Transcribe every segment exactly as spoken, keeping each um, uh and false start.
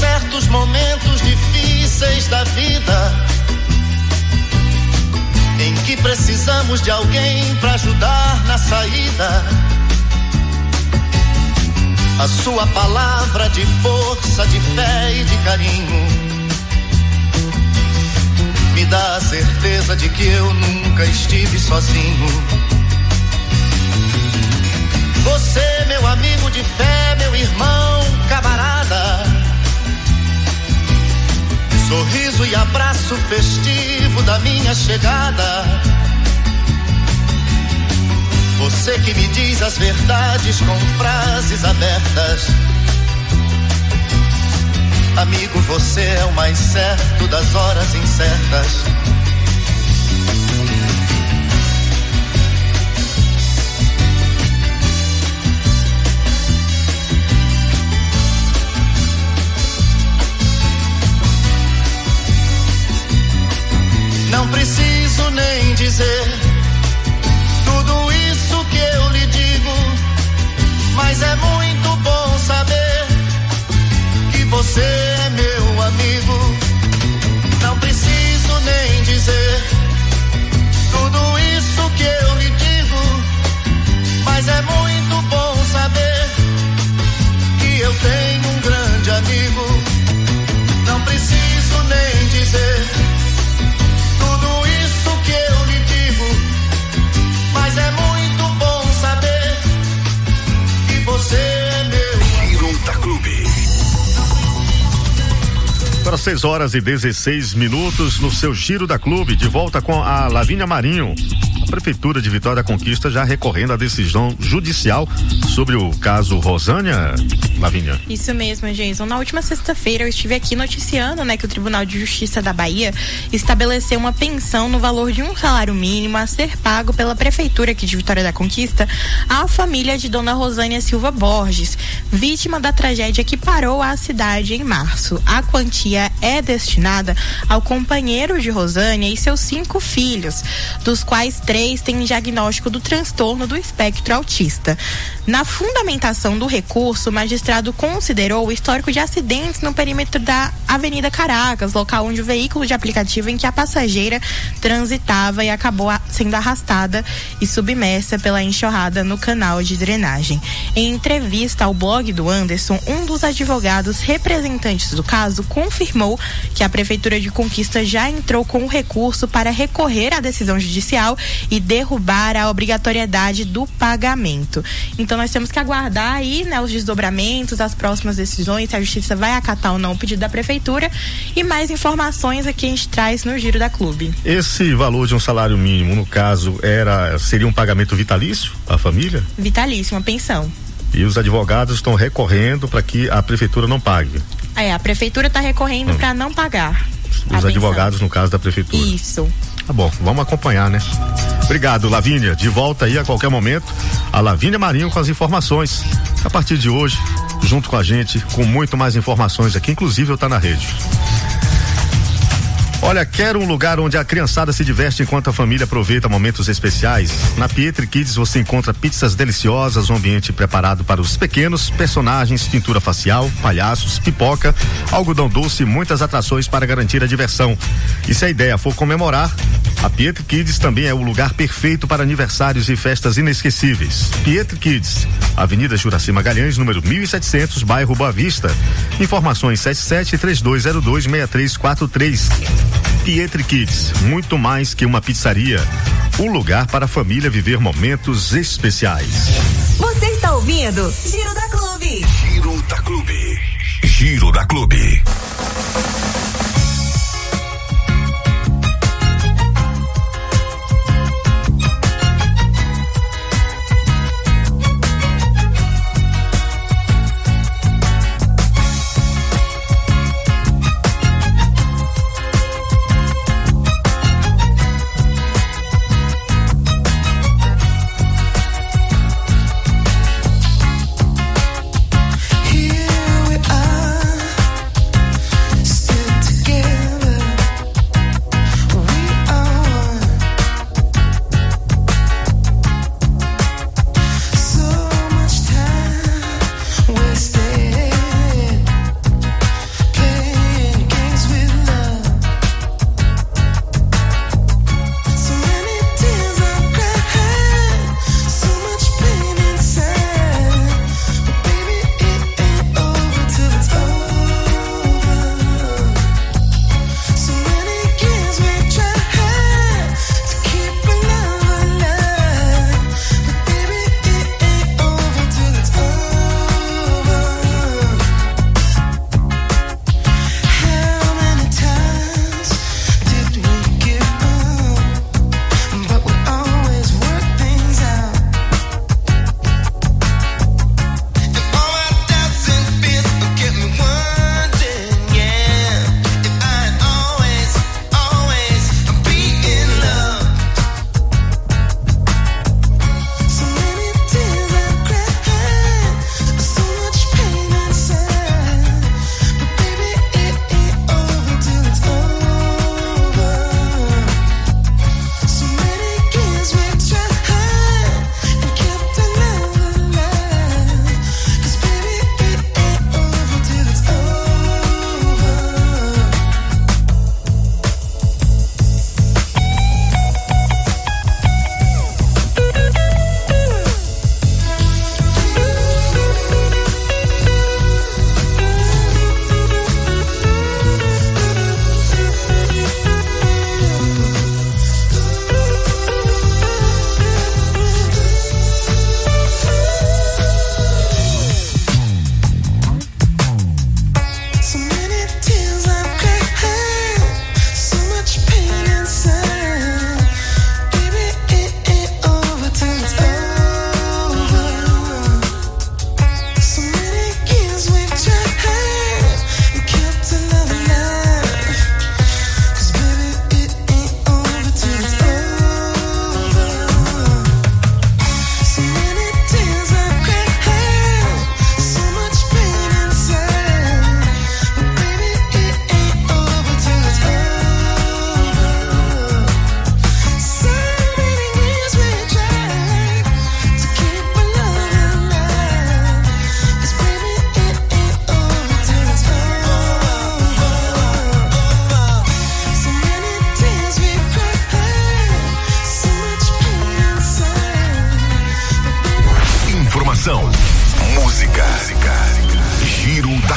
certos momentos difíceis da vida, em que precisamos de alguém pra ajudar na saída. A sua palavra de força, de fé e de carinho me dá a certeza de que eu nunca estive sozinho. Você, meu amigo de fé, meu irmão, camarada, sorriso e abraço festivo da minha chegada. Você que me diz as verdades com frases abertas. Amigo, você é o mais certo das horas incertas. Não preciso nem dizer tudo isso que eu lhe digo, mas é muito bom saber que você é meu amigo. Não preciso nem dizer tudo isso que eu lhe digo, mas é muito bom saber que eu tenho um grande amigo. Não preciso nem dizer tudo isso que eu lhe digo, mas é muito bom saber que você é meu. Giro da Clube. Para seis horas e dezesseis minutos no seu Giro da Clube, de volta com a Lavínia Marinho. A Prefeitura de Vitória da Conquista já recorrendo à decisão judicial sobre o caso Rosânia, Lavínia. Isso mesmo, Jason. Na última sexta-feira eu estive aqui noticiando, né, que o Tribunal de Justiça da Bahia estabeleceu uma pensão no valor de um salário mínimo a ser pago pela Prefeitura aqui de Vitória da Conquista à família de Dona Rosânia Silva Borges, vítima da tragédia que parou a cidade em março. A quantia é destinada ao companheiro de Rosânia e seus cinco filhos, dos quais três têm diagnóstico do transtorno do espectro autista. Na fundamentação do recurso, o magistrado considerou o histórico de acidentes no perímetro da Avenida Caracas, local onde o veículo de aplicativo em que a passageira transitava e acabou sendo arrastada e submersa pela enxurrada no canal de drenagem. Em entrevista ao blog do Anderson, um dos advogados representantes do caso confirmou que a Prefeitura de Conquista já entrou com o recurso para recorrer à decisão judicial e derrubar a obrigatoriedade do pagamento. Então nós temos que aguardar aí, né, os desdobramentos, as próximas decisões, se a Justiça vai acatar ou não o pedido da Prefeitura, e mais informações aqui a gente traz no Giro da Clube. Esse valor de um salário mínimo, no caso, era seria um pagamento vitalício à família? Vitalício, uma pensão. E os advogados estão recorrendo para que a Prefeitura não pague? É, a Prefeitura está recorrendo hum. para não pagar. Os advogados, no caso da Prefeitura. Isso. Tá bom, vamos acompanhar, né? Obrigado, Lavínia. De volta aí a qualquer momento, a Lavínia Marinho com as informações. A partir de hoje, junto com a gente, com muito mais informações aqui, inclusive eu tá na rede. Olha, quer um lugar onde a criançada se diverte enquanto a família aproveita momentos especiais? Na Pietri Kids você encontra pizzas deliciosas, um ambiente preparado para os pequenos, personagens, pintura facial, palhaços, pipoca, algodão doce e muitas atrações para garantir a diversão. E se a ideia for comemorar, a Pietri Kids também é o lugar perfeito para aniversários e festas inesquecíveis. Pietri Kids, Avenida Juraci Magalhães, número mil e setecentos, bairro Boa Vista. Informações sete sete, três dois zero dois, seis três quatro três. Pietri Kids, muito mais que uma pizzaria, um lugar para a família viver momentos especiais. Você está ouvindo Giro da Clube. Giro da Clube. Giro da Clube. Still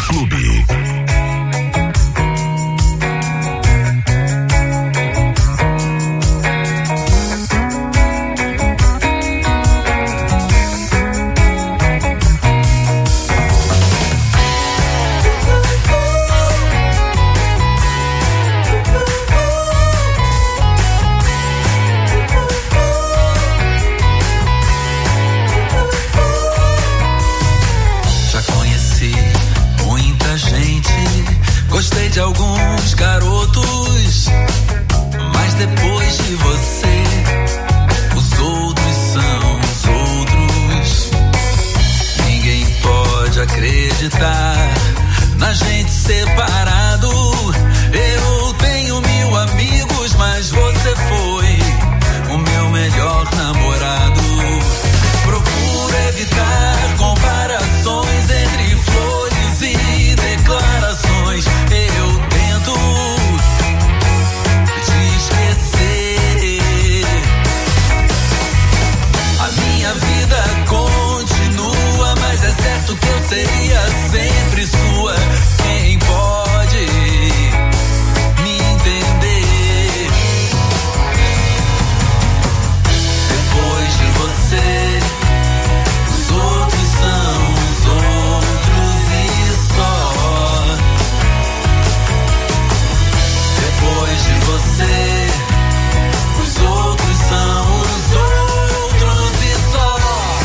Clube. Gostei de alguns garotos, mas depois de você, os outros são os outros. Ninguém pode acreditar na gente separado. Eu tenho mil amigos, mas você foi o meu melhor namorado. Procuro evitar comparações entre flores e declarações. Eu tento te esquecer. A minha vida continua, mas é certo que eu seria sempre sua. Quem pode me entender? Depois de você, os outros são os outros e só. Depois de você, os outros são os outros e só.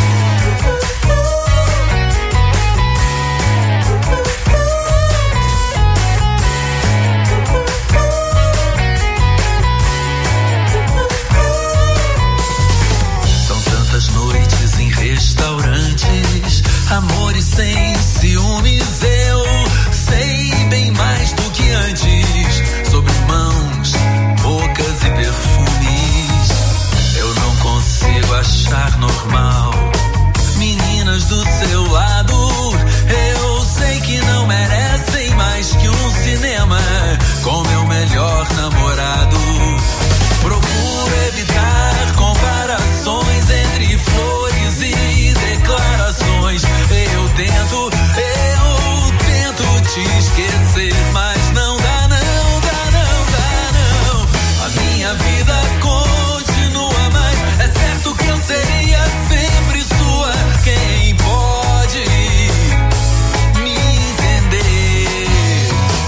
São tantas noites em restaurantes, amores sem ciúmes. Eu sei bem mais do que antes sobre mãos, bocas e perfumes. Eu não consigo achar normal meninas do seu lado. Eu sei que não merecem mais que um cinema com meu melhor namorado. Procuro evitar comparações entre flores e declarações. Eu tento, eu tento te esquecer, mas não dá, não dá, não dá, não. A minha vida continua, mas é certo que eu seria sempre sua. Quem pode me entender?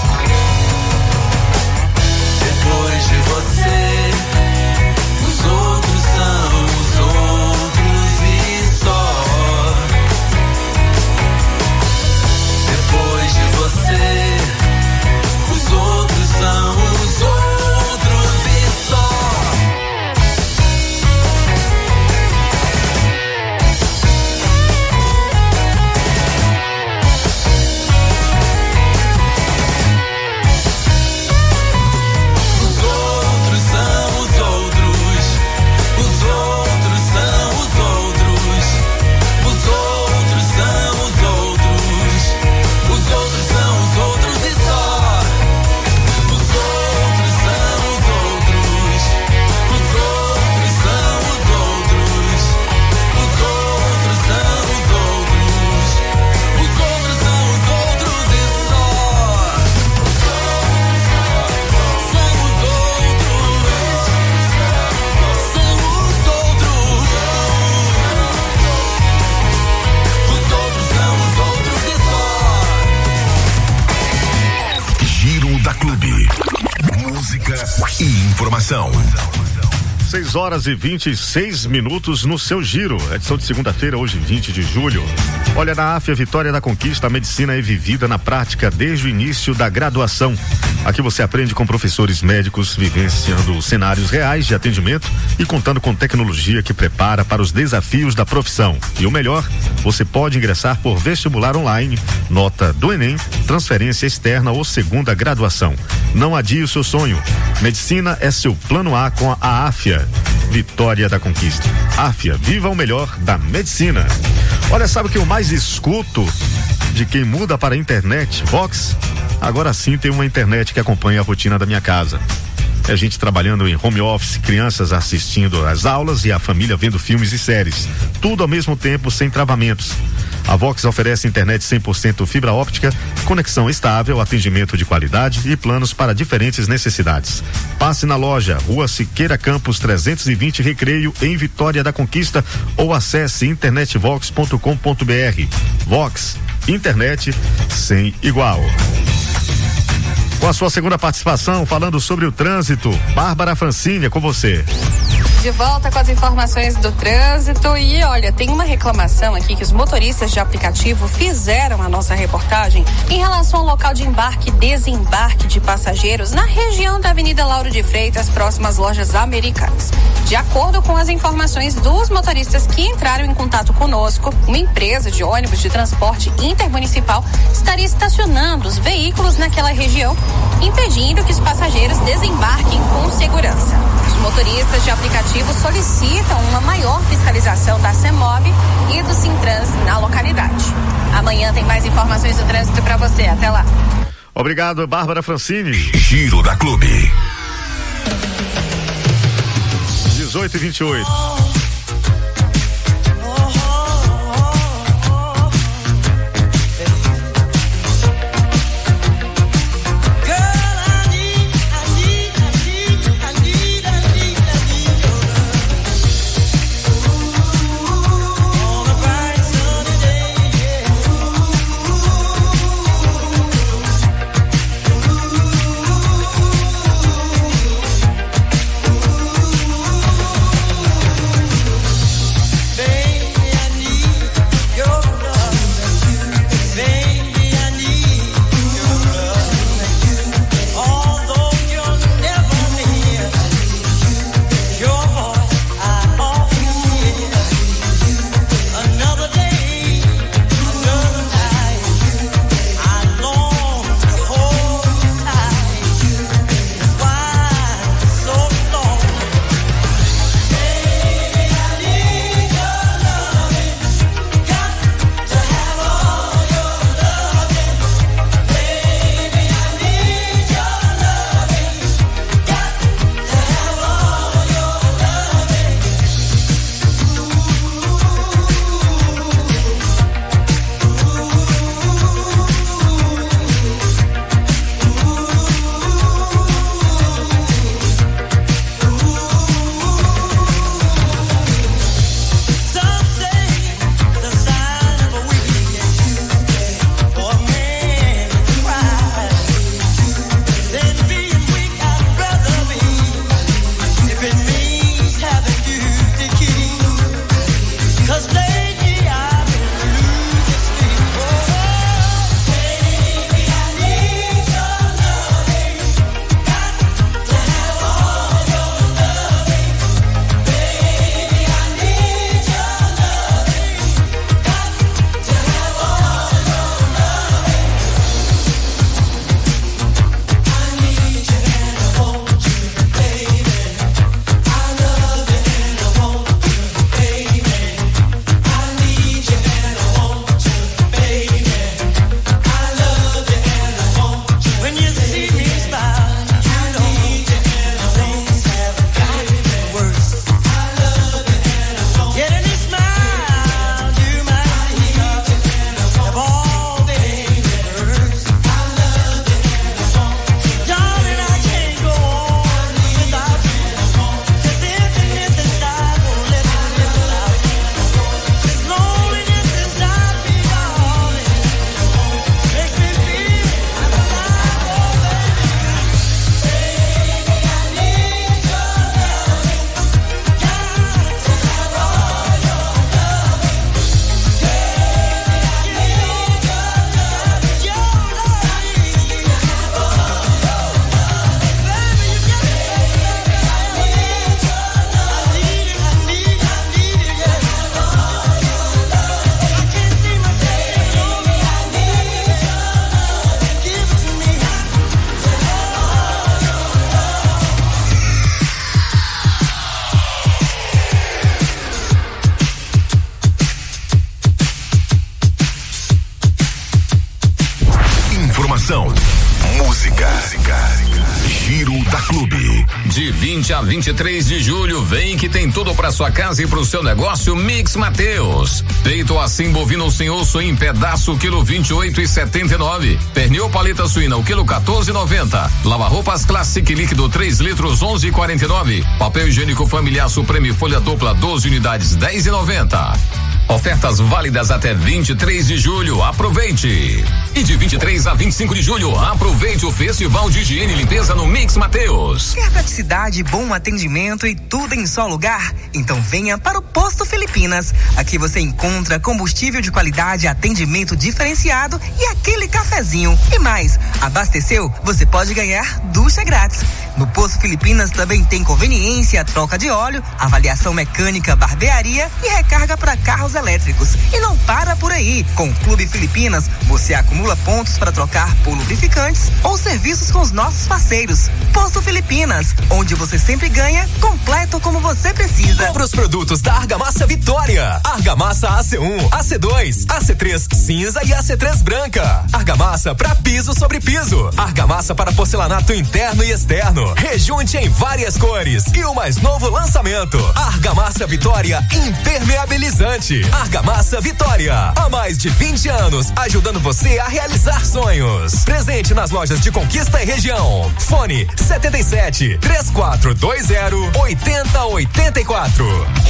Depois de você, os outros são os outros e só. Depois de você, os outros são os outros e só. Os outros são os outros. Os outros são os outros. Os outros são os outros. Os outros são os outros e só. Os outros são os outros. Os outros são os outros. Os outros são os outros. Os outros são os outros e só. São os outros. São os outros. Os outros são os outros e só. Giro da Clube. Música e informação. seis horas e vinte e seis minutos no seu giro. Edição de segunda-feira, hoje vinte de julho. Olha, na AFIA Vitória da Conquista, a medicina é vivida na prática desde o início da graduação. Aqui você aprende com professores médicos, vivenciando cenários reais de atendimento e contando com tecnologia que prepara para os desafios da profissão. E o melhor, você pode ingressar por vestibular online, nota do Enem, transferência externa ou segunda graduação. Não adie o seu sonho. Medicina é seu plano A com a AFIA Vitória da Conquista. AFIA, viva o melhor da medicina. Olha, sabe o que eu mais escuto de quem muda para a internet? Vox? Agora sim tem uma internet que acompanha a rotina da minha casa. É gente trabalhando em home office, crianças assistindo às aulas e a família vendo filmes e séries. Tudo ao mesmo tempo, sem travamentos. A Vox oferece internet cem por cento fibra óptica, conexão estável, atendimento de qualidade e planos para diferentes necessidades. Passe na loja, Rua Siqueira Campos trezentos e vinte Recreio, em Vitória da Conquista, ou acesse internetvox ponto com ponto br. Vox, internet sem igual. Com a sua segunda participação, falando sobre o trânsito, Bárbara Francini, é com você. De volta com as informações do trânsito e olha, tem uma reclamação aqui que os motoristas de aplicativo fizeram a nossa reportagem em relação ao local de embarque e desembarque de passageiros na região da Avenida Lauro de Freitas, próximo às lojas Americanas. De acordo com as informações dos motoristas que entraram em contato conosco, uma empresa de ônibus de transporte intermunicipal estaria estacionando os veículos naquela região, impedindo que os passageiros desembarquem com segurança. Os motoristas de aplicativo solicitam uma maior fiscalização da CEMOB e do Sintrans na localidade. Amanhã tem mais informações do trânsito para você. Até lá. Obrigado, Bárbara Francini. Giro da Clube. dezoito e vinte e oito. Informação, música, Giro da Clube, De vinte a vinte e três de julho, vem que tem tudo para sua casa e pro seu negócio. Mix Mateus. Peito assim bovino sem osso em pedaço, quilo vinte e oito e setenta e nove. Pernil paleta suína, o quilo quatorze e noventa. Lava roupas Classic líquido três litros, onze e quarenta e nove. Papel higiênico familiar Supreme folha dupla, doze unidades, dez e noventa. Ofertas válidas até vinte e três de julho. Aproveite! E de vinte e três a vinte e cinco de julho, aproveite o Festival de Higiene e Limpeza no Mix Mateus. Quer praticidade, bom atendimento e tudo em só lugar? Então venha para o Posto Filipinas. Aqui você encontra combustível de qualidade, atendimento diferenciado e aquele cafezinho. E mais, abasteceu? Você pode ganhar ducha grátis. No Posto Filipinas também tem conveniência, troca de óleo, avaliação mecânica, barbearia e recarga para carros elétricos. E não para por aí. Com o Clube Filipinas, você acumula pontos para trocar por lubrificantes ou serviços com os nossos parceiros. Posto Filipinas, onde você sempre ganha, completo como você precisa. Compra os produtos da Argamassa Vitória. Argamassa A C um, A C dois, A C três cinza e A C três branca. Argamassa para piso sobre piso. Argamassa para porcelanato interno e externo. Rejunte em várias cores. E o mais novo lançamento, Argamassa Vitória Impermeabilizante. Argamassa Vitória, há mais de vinte anos, ajudando você a realizar sonhos. Presente nas lojas de Conquista e região. Fone setenta e sete, três quatro dois zero, oitenta oitenta e quatro.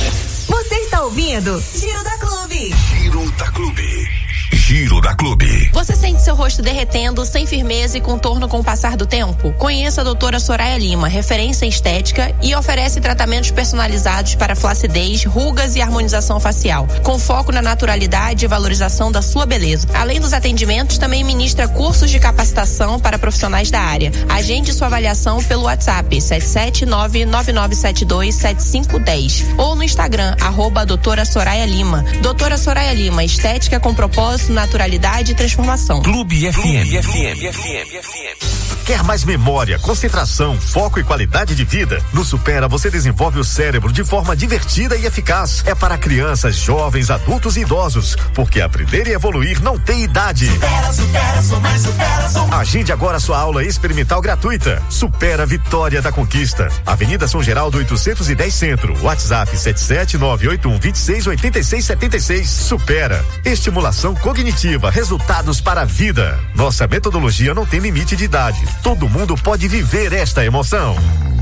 Você está ouvindo Giro da Clube. Giro da Clube. Giro da Clube. Você sente seu rosto derretendo, sem firmeza e contorno com o passar do tempo? Conheça a doutora Soraya Lima, referência em estética, e oferece tratamentos personalizados para flacidez, rugas e harmonização facial, com foco na naturalidade e valorização da sua beleza. Além dos atendimentos, também ministra cursos de capacitação para profissionais da área. Agende sua avaliação pelo WhatsApp sete sete nove, nove nove sete dois, sete cinco um zero ou no Instagram, arroba doutora Soraya Lima. Doutora Soraya Lima, estética com propósito, naturalidade e transformação. Clube F M. Clube F M. F M. F M. Quer mais memória, concentração, foco e qualidade de vida? No Supera você desenvolve o cérebro de forma divertida e eficaz. É para crianças, jovens, adultos e idosos, porque aprender e evoluir não tem idade. Supera, supera, sou mais supera, sou mais. Agende agora sua aula experimental gratuita. Supera Vitória da Conquista. Avenida São Geraldo oitocentos e dez Centro. WhatsApp sete sete nove oito um dois seis oito seis sete seis. Supera. Estimulação cognitiva, resultados para a vida. Nossa metodologia não tem limite de idade. Todo mundo pode viver esta emoção.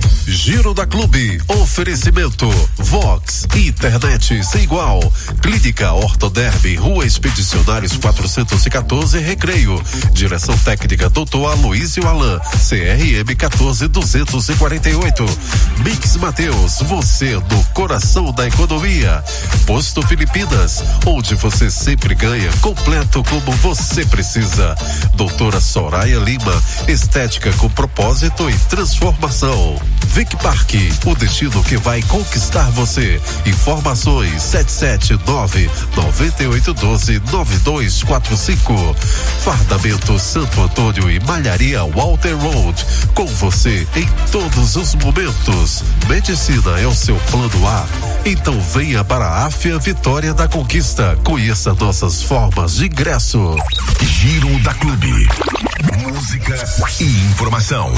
Giro da Clube. Oferecimento Vox, internet sem igual. Clínica Ortoderm, Rua Expedicionários quatrocentos e quatorze, Recreio. Direção técnica doutor Aloysio Alain, C R M quatorze duzentos e quarenta e oito. Mix Mateus, você no coração da economia. Posto Filipinas, onde você sempre ganha, completo como você precisa. Doutora Soraya Lima, estética com propósito e transformação. Vic Park, o destino que vai conquistar você. Informações sete sete nove, nove oito um dois, nove dois quatro cinco. Fardamento Santo Antônio e Malharia Walter Road, com você em todos os momentos. Medicina é o seu plano A. Então venha para a Áfia Vitória da Conquista. Conheça nossas formas de ingresso. Giro da Clube. Música e informação.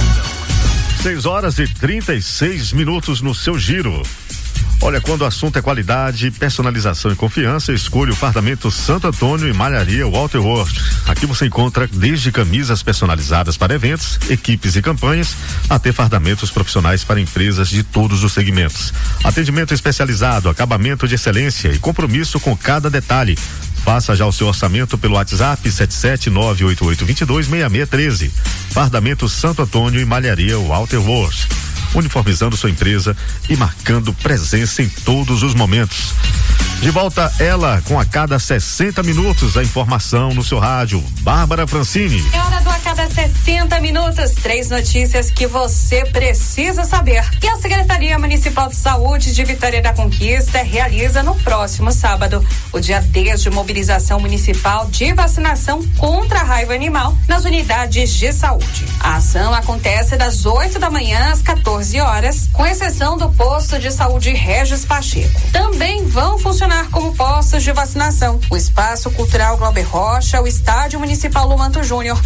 seis horas e trinta e seis minutos no seu giro. Olha, quando o assunto é qualidade, personalização e confiança, escolha o Fardamento Santo Antônio e Malharia Walter Worth. Aqui você encontra desde camisas personalizadas para eventos, equipes e campanhas, até fardamentos profissionais para empresas de todos os segmentos. Atendimento especializado, acabamento de excelência e compromisso com cada detalhe. Faça já o seu orçamento pelo WhatsApp sete sete nove oito oito dois dois seis seis um três. Fardamento Santo Antônio e Malharia Walter Worth. Uniformizando sua empresa e marcando presença em todos os momentos. De volta ela, com a cada sessenta minutos, a informação no seu rádio. Bárbara Francini. É hora do a cada sessenta minutos, três notícias que você precisa saber. Que a Secretaria Municipal de Saúde de Vitória da Conquista realiza no próximo sábado o dia D de mobilização municipal de vacinação contra a raiva animal nas unidades de saúde. A ação acontece das oito da manhã às quatorze horas, com exceção do posto de saúde Regis Pacheco. Também vão funcionar como postos de vacinação o Espaço Cultural Glauber Rocha, o Estádio Municipal Lumanto Júnior e o Centro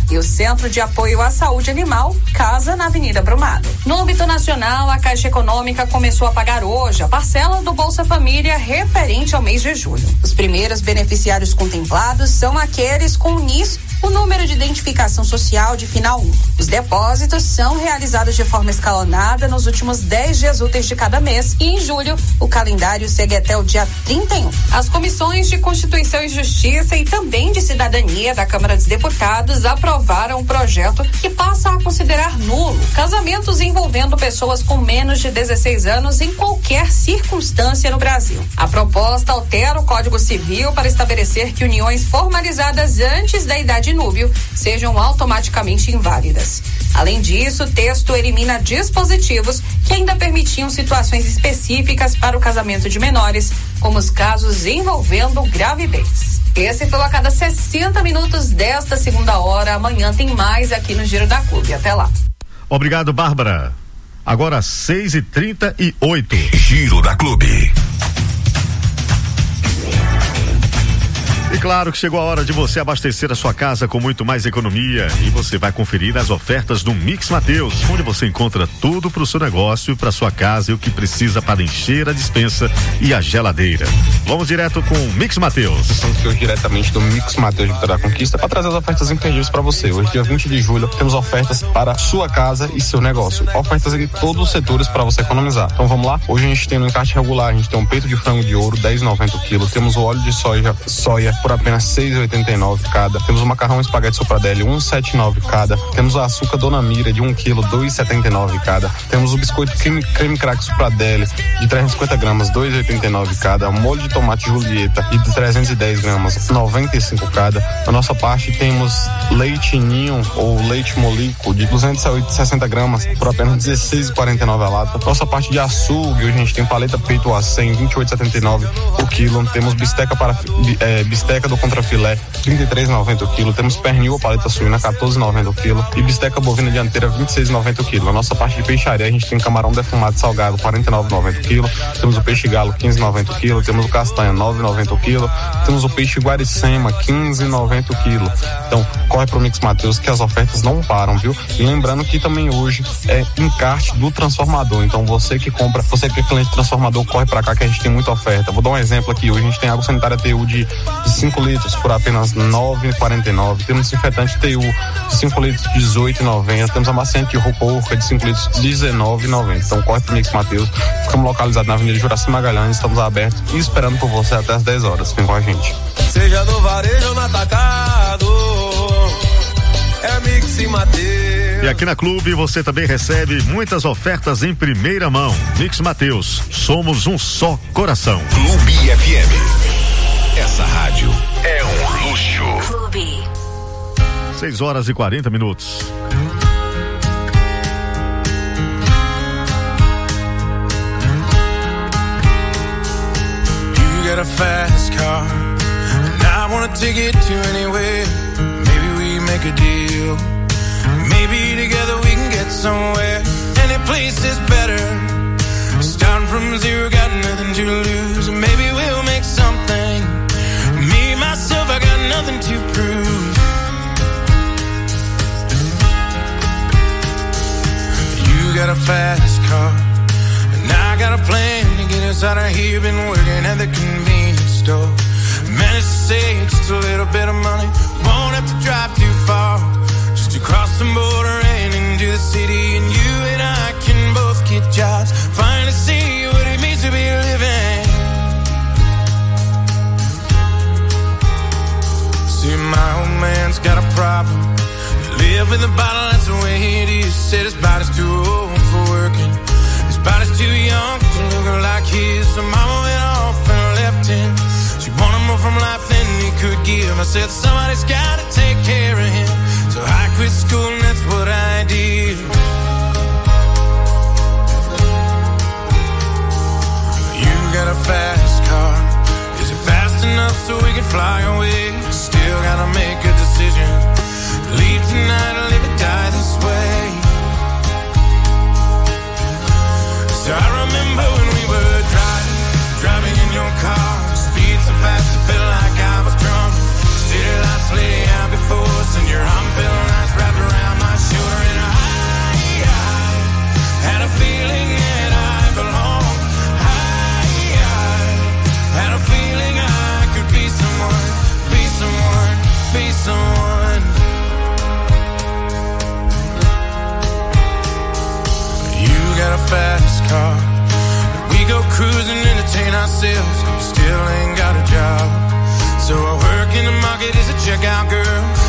Centro de Apoio à Saúde Animal, Casa na Avenida Brumado. No âmbito nacional, a Caixa Econômica começou a pagar hoje a parcela do Bolsa Família referente ao mês de julho. Os primeiros beneficiários contemplados são aqueles com o N I S, o número de identificação social de final um. Os depósitos são realizados de forma escalonada nos últimos dez dias úteis de cada mês e em julho o calendário segue até o dia trinta e um. As comissões de Constituição e Justiça e também de Cidadania da Câmara dos Deputados aprovaram um projeto que passa a considerar nulo casamentos envolvendo pessoas com menos de dezesseis anos em qualquer circunstância no Brasil. A proposta altera o Código Civil para estabelecer que uniões formalizadas antes da idade núbio sejam automaticamente inválidas. Além disso, o texto elimina dispositivos que ainda permitiam situações específicas para o casamento de menores, como os casos envolvendo gravidez. Esse foi a cada sessenta minutos desta segunda hora. Amanhã tem mais aqui no Giro da Clube. Até lá. Obrigado, Bárbara. Agora seis e trinta e oito. Giro da Clube. E claro que chegou a hora de você abastecer a sua casa com muito mais economia e você vai conferir as ofertas do Mix Mateus, onde você encontra tudo para o seu negócio, para sua casa e o que precisa para encher a despensa e a geladeira. Vamos direto com o Mix Mateus. Estamos aqui hoje diretamente do Mix Mateus de Vitória da Conquista para trazer as ofertas imperdíveis para você. Hoje, dia vinte de julho, temos ofertas para sua casa e seu negócio. Ofertas em todos os setores para você economizar. Então vamos lá. Hoje a gente tem no encarte regular, a gente tem um peito de frango de ouro, dez e noventa o quilo. Temos o óleo de soja, soia por apenas seis e oitenta e nove cada. Temos o macarrão espaguete sopradelli um e setenta e nove cada. Temos o açúcar Dona Mira de um quilo, dois e setenta e nove cada. Temos o biscoito creme, creme crack sopradelli de trezentos e cinquenta gramas, dois e oitenta e nove cada. O molho de tomate Julieta de trezentos e dez gramas, noventa e cinco cada. Na nossa parte temos leite ninho ou leite molico de duzentos e sessenta gramas por apenas dezesseis e quarenta e nove a lata. Nossa parte de açougue, hoje a gente tem paleta peito a cem, vinte e oito e setenta e nove o quilo. Temos bisteca para é, bisteca do contrafilé, trinta e três e noventa o quilo. Temos pernil ou paleta suína, quatorze e noventa o quilo. E bisteca bovina dianteira, vinte e seis e noventa o quilo. Na nossa parte de peixaria, a gente tem camarão defumado salgado, quarenta e nove e noventa o quilo. Temos o peixe galo, quinze e noventa o quilo. Temos o castanha, nove e noventa o quilo. Temos o peixe guaricema, quinze e noventa o quilo. Então, corre pro Mix Mateus que as ofertas não param, viu? E lembrando que também hoje é encarte do transformador. Então, você que compra, você que é cliente transformador, corre pra cá que a gente tem muita oferta. Vou dar um exemplo aqui. Hoje a gente tem água sanitária T U de, de cinco litros por apenas nove e quarenta e nove. Temos desinfetante T U de cinco litros, dezoito e noventa. Temos amaciante de roupa orca de cinco litros, dezenove e noventa. Então corre pro Mix Mateus. Ficamos localizados na Avenida Juraci Magalhães. Estamos abertos e esperando por você até as dez horas. Vem com a gente. Seja no varejo ou no atacado, é Mix Mateus. E aqui na Clube você também recebe muitas ofertas em primeira mão. Mix Mateus, somos um só coração. Clube F M. Essa rádio é um luxo. Clube. seis horas e quarenta minutos. You got a fast car, and I wanna take it to anywhere. Maybe we make a deal. Maybe together we can get somewhere. Any place is better. Starting from zero, got nothing to lose. Maybe we'll make something. Me, myself, I got nothing to prove. You got a fast car, and I got a plan to get us out of here. Been working at the convenience store. Managed to save just a little bit of money. Won't have to drive too far, just to cross the border and into the city. And you and I can both get jobs, finally see what it means to be living. See, my old man's got a problem. Live with the bottle, that's the way it is. Said his body's too old for working. His body's too young to look like his. So mama went off and left him. She wanted more from life than he could give. I said somebody's gotta take care of him. So I quit school and that's what I did. You got a fast car. Is it fast enough so we can fly away? Still gotta make a decision. Leave tonight or live or die this way. So I remember when we were driving, driving in your car. Speed so fast it felt like I was drunk. City lights lay out before us and your arm felt nice wrapped around ourselves, still ain't got a job. So I work in the market as a checkout girl.